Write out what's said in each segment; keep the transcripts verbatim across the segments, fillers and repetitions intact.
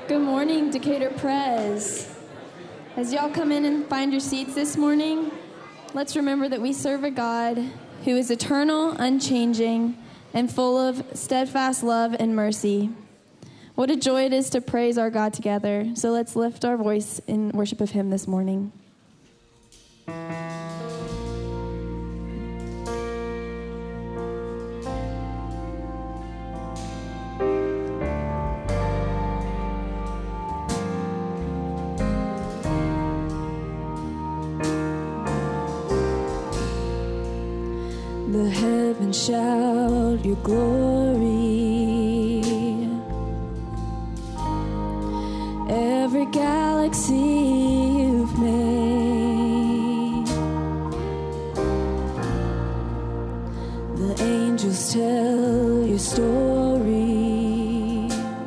Good morning, Decatur Pres. As y'all come in and find your seats this morning, let's remember that we serve a God who is eternal, unchanging, and full of steadfast love and mercy. What a joy it is to praise our God together. So let's lift our voice in worship of him this morning. The heavens shout your glory. Every galaxy you've made. The angels tell your story.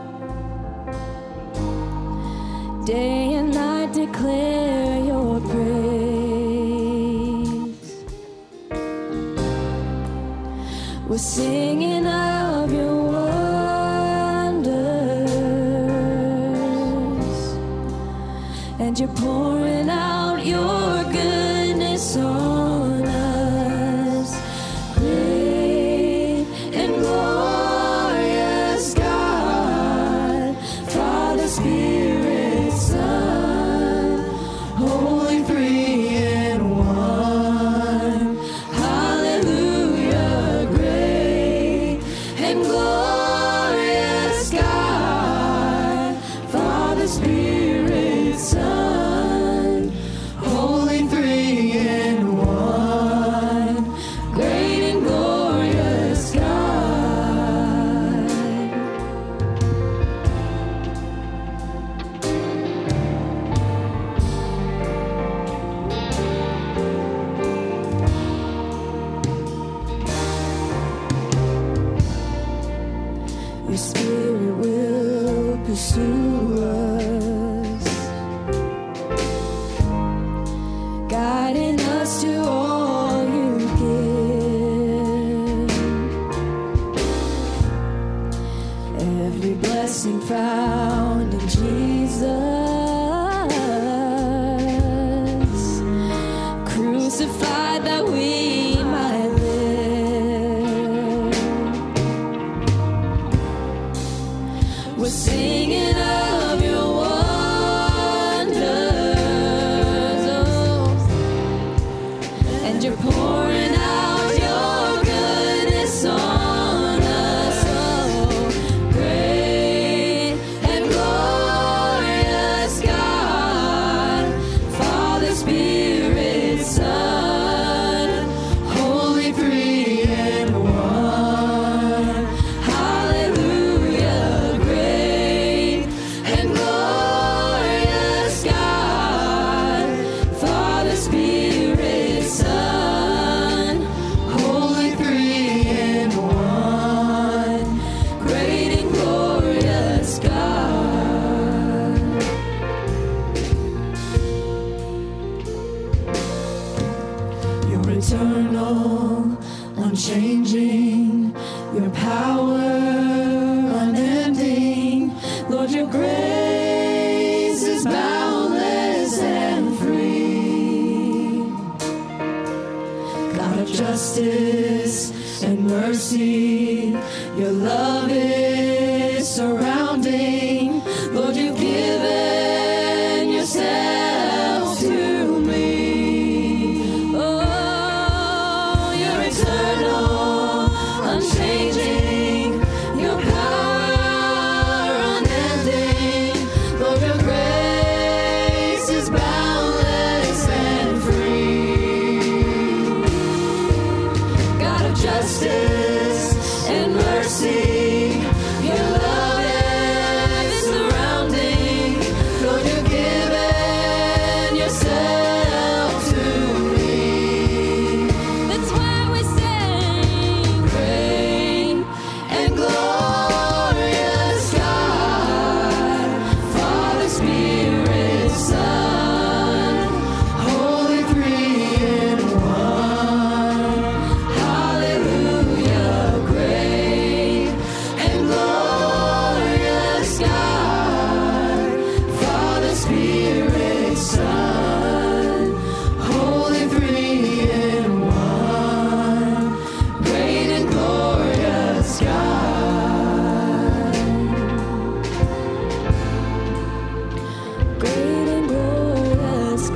Day and night declare your praise. We're singing of your wonders, and you're pouring out your goodness on us. Great and glorious God, Father, Spirit, Son, Holy Three in One. Hallelujah, great and glorious God, Father, Spirit, Son, Holy Three in One. Great and glorious God. Your spirit will pursue us, guiding us to all you give. Every blessing found in Jesus, crucified that we might live. We're singing of your wonders, oh, and you're pouring out your goodness on us. Oh, great and glorious God, Father, Spirit, Son, Holy Three in One. Hallelujah, great and glorious God, Father, Spirit, Son, Holy Three in One. Great and glorious God. You're eternal, unchanging, your power unending. Lord, your grace is boundless and free. God of justice and mercy, your love is surrounding. Lord, you've given yourself to me. Oh, you're eternal, unchanging, your power unending. Lord, your grace is boundless and free. God of justice and mercy, your love is surrounding. Spirit, Son, Holy Three in One, great and glorious God, great and glorious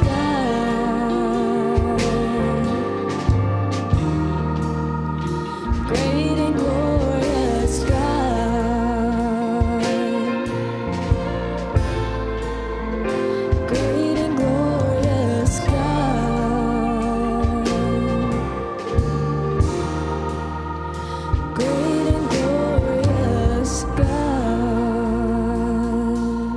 God, great and glorious God, great and glorious God, great and glorious God.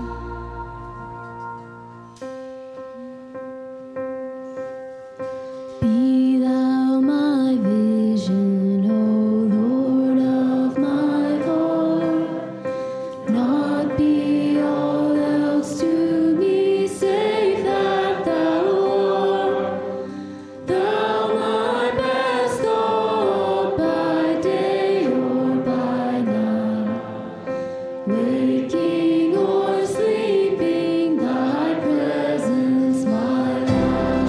Be thou my vision, O Lord of my heart, not be all else to me save that thou art. Thou my best thought by day or by night, waking or sleeping, thy presence my life.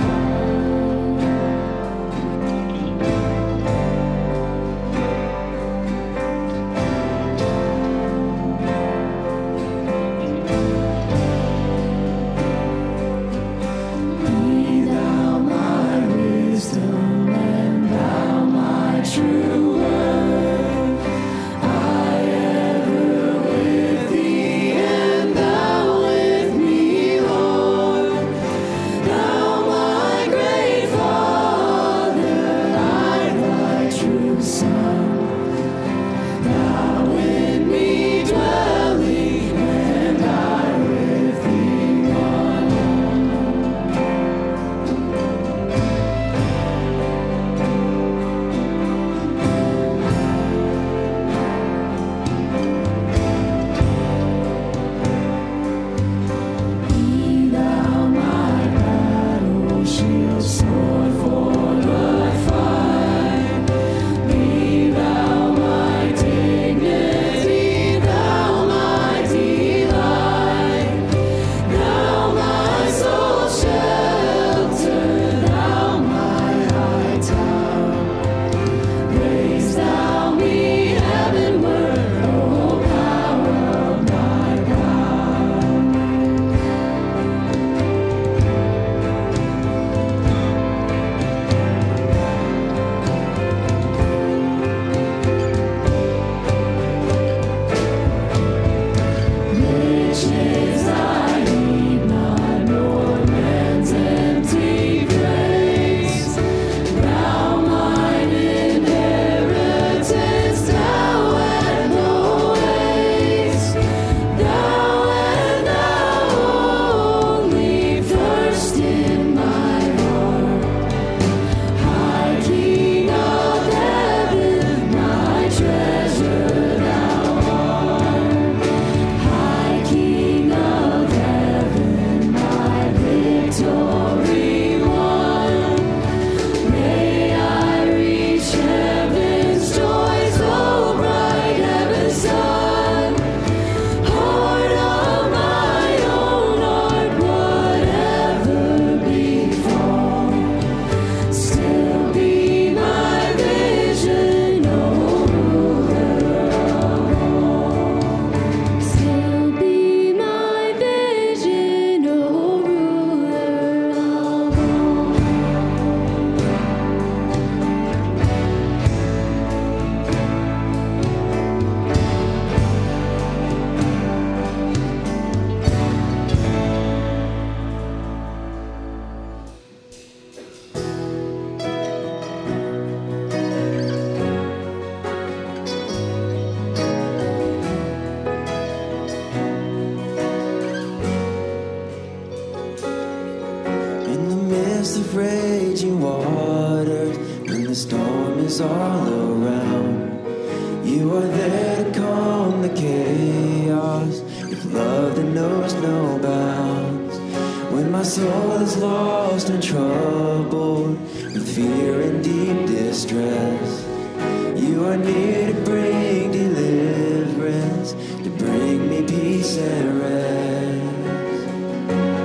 Be thou my wisdom and thou my true word. I ever with thee and thou with me, Lord. Thou my great Father, I thy true Son. Thou in me dwelling and I with thee one. Be thou my battle shield, sword for the fight. Be thou my dignity, thou my delight. Thou my soul shelter, thou my high tower. Raise thou me heavenward, O power of my God. Riches I need not, nor man's empty praise. Thou mine inheritance, thou and always. Thou and thou only, first in my heart. High King of heaven, my treasure thou art. High King of heaven, my victory won. May I reach heaven's joys, O bright heaven's sun. Heart of my own heart, whatever befall, still be my vision, O ruler of all. Still be my vision, O ruler of all. In the midst of raging waters, when the storm is all around, you are there to calm the chaos with love that knows no bounds. When my soul is lost and troubled with fear and deep distress, you are near to bring deliverance, to bring me peace and rest.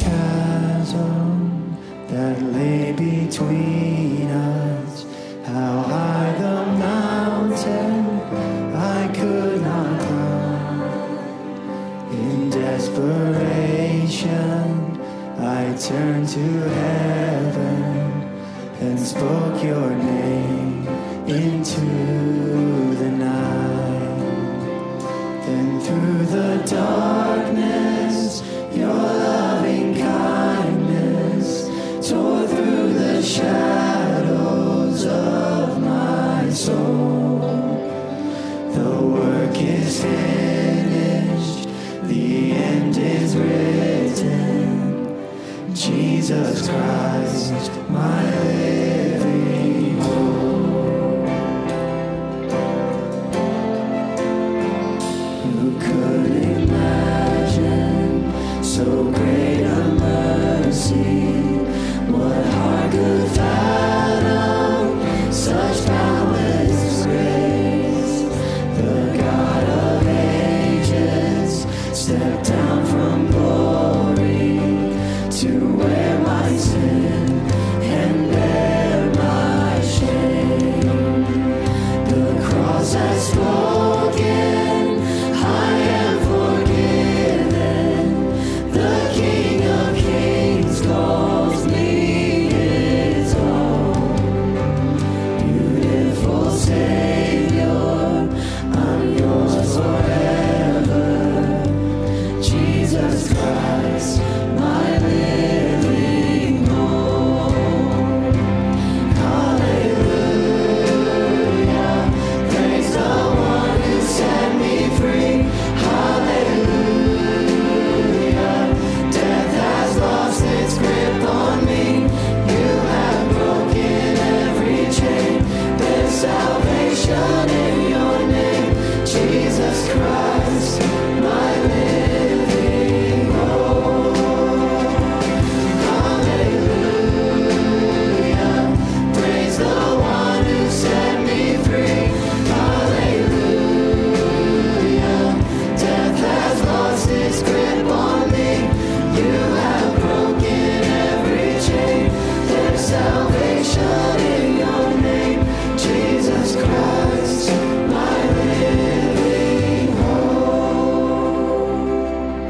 chasm that lay between us, how high the mountain I could not climb. In desperation, I turned to heaven and spoke your name into the night. Then through the darkness, your loving kindness tore through the shadows of my soul. The work is finished, the end is written. Jesus Christ, my living hope. Who could imagine so great a mercy? What heart could fathom such boundless grace? The God of ages stepped down from glory to wear my sin and bear my shame. The cross has spoken, I am forgiven. The King of Kings calls me his own. Beautiful Savior, I'm yours forever. Jesus Christ, my living hope. Hallelujah, praise the one who set me free. Hallelujah, death has lost its grip on me. You have broken every chain. There's salvation in your name, Jesus Christ, my living hope. Hallelujah, praise the one who set me free. Hallelujah, death has lost its grip on me. You have broken every chain. There's salvation in your name, Jesus Christ, my living hope.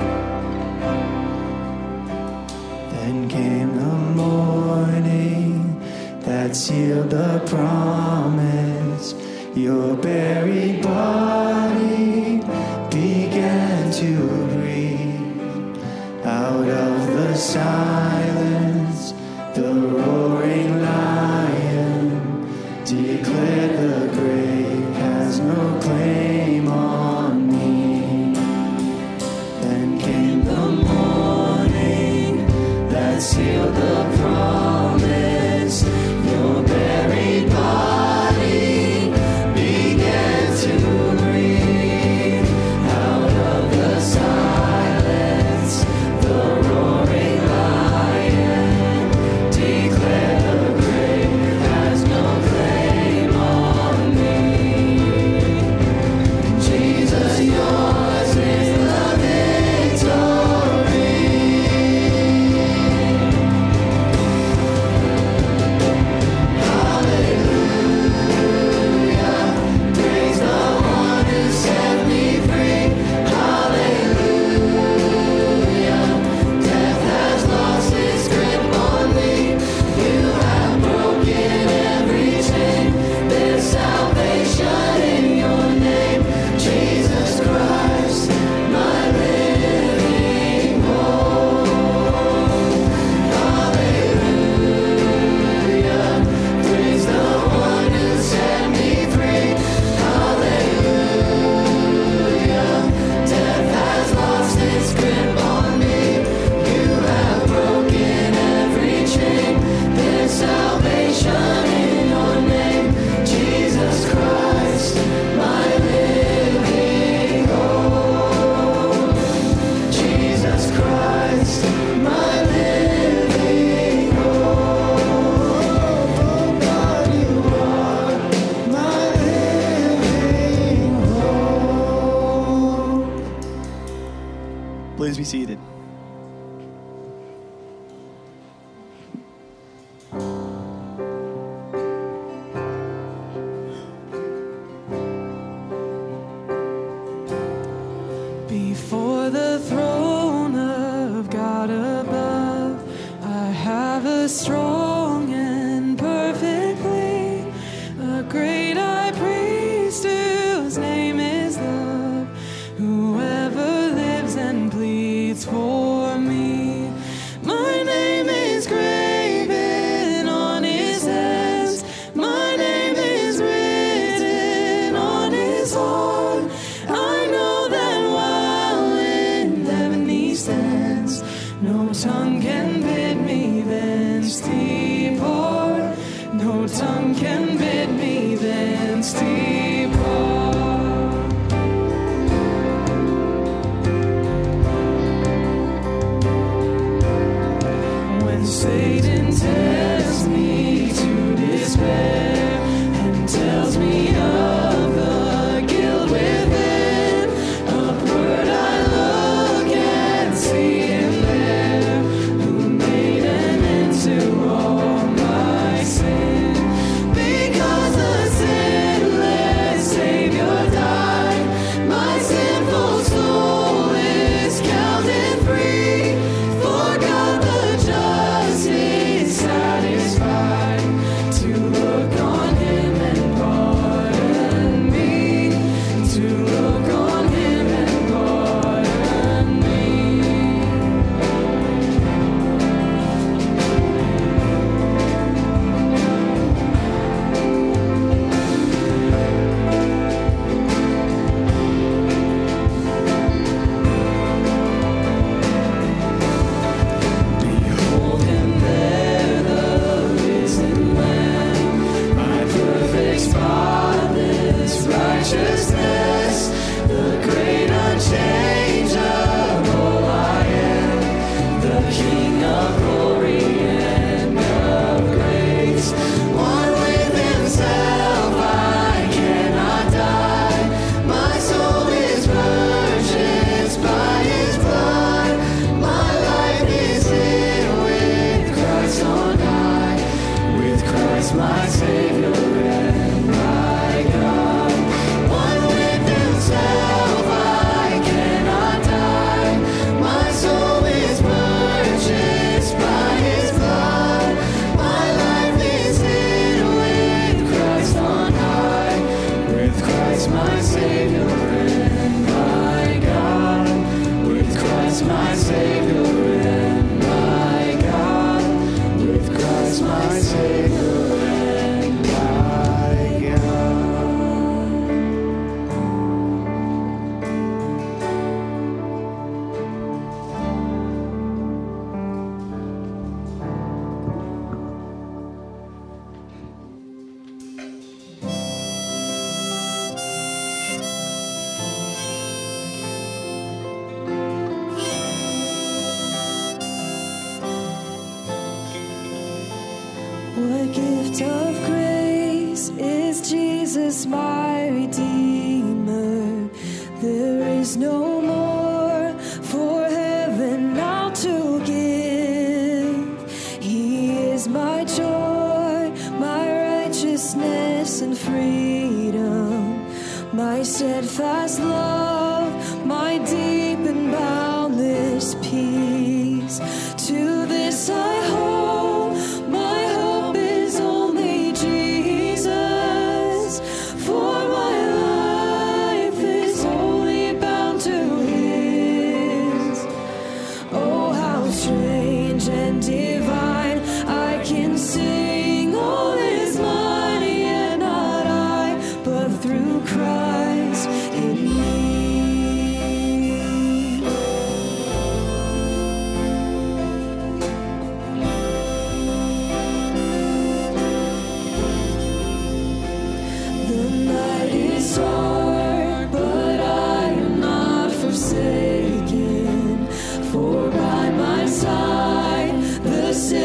Then came the morning that sealed the promise. Your buried body began to breathe. Out of the silence, the roaring lion declared the grave has no claim on me. Then came the morning that sealed the promise. Your buried body began to breathe. Out of the silence, the roaring lion declared the grave has no claim on me. Jesus, yours is the victory. was strong and perfectly, a great high priest whose name is love, whoever lives and pleads for me. My name is graven on his hands, my name is written on his heart. I know that while in heaven he stands, no tongue can bid me thence depart. No tongue can bid me thence depart. When Satan tempts me to despair and tells me of the guilt within, upward I look and see him there, who made an end to all my sin. Because the sinless Savior died, my sinful soul is counted free. For God the just is satisfied to look on him and pardon me, to look on him and pardon me. Behold him there, the risen Lamb, my perfect, spotless righteousness, the great unchangeable I am, the King of glory and of grace. One with himself, I cannot die. My soul is purchased by his blood. My life is hid with Christ on high, with Christ my Savior and my God. One with himself, I cannot die. My soul is purchased by his blood. My life is hid with Christ on high, with Christ my Savior and my God. With Christ my Savior and my God. With Christ my Savior and my God. What gift of grace is Jesus, my Redeemer? There is no more for heaven now to give. He is my joy, my righteousness and freedom, my steadfast love, my deep and boundless peace. To this I hope, my hope is only Jesus, for my life is only bound to his. Oh, how strange and divine, I can sing all is mine, yet not I, but through Christ in me. The night is dark, but I am not forsaken, for by my side the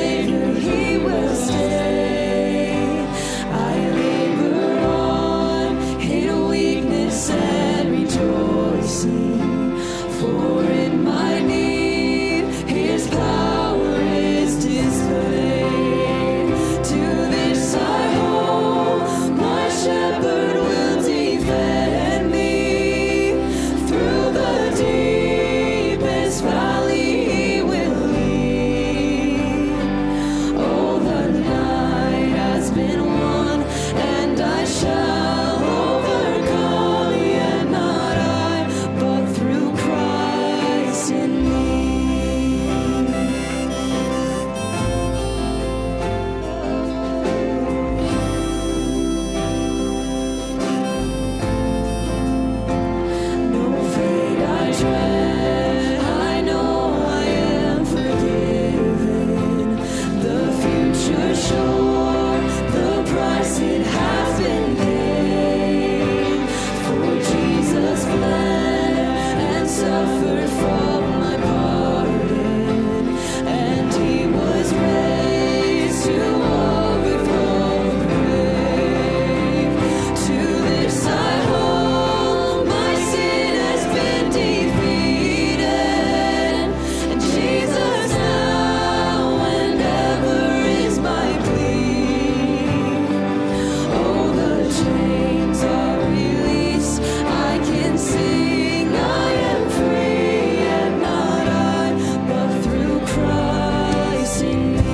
sure the price it has been paid. For Jesus bled and suffered from my pardon, and he was raised to overthrow the grave. To this I hold, my sin has been defeated, and Jesus now and ever is my plea. Oh, the chains are released, I can sing, I am free, and not I, but through Christ in me.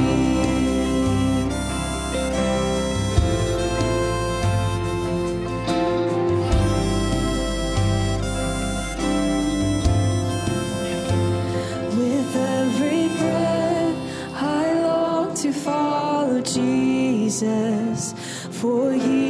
With every breath, I long to follow Jesus, for he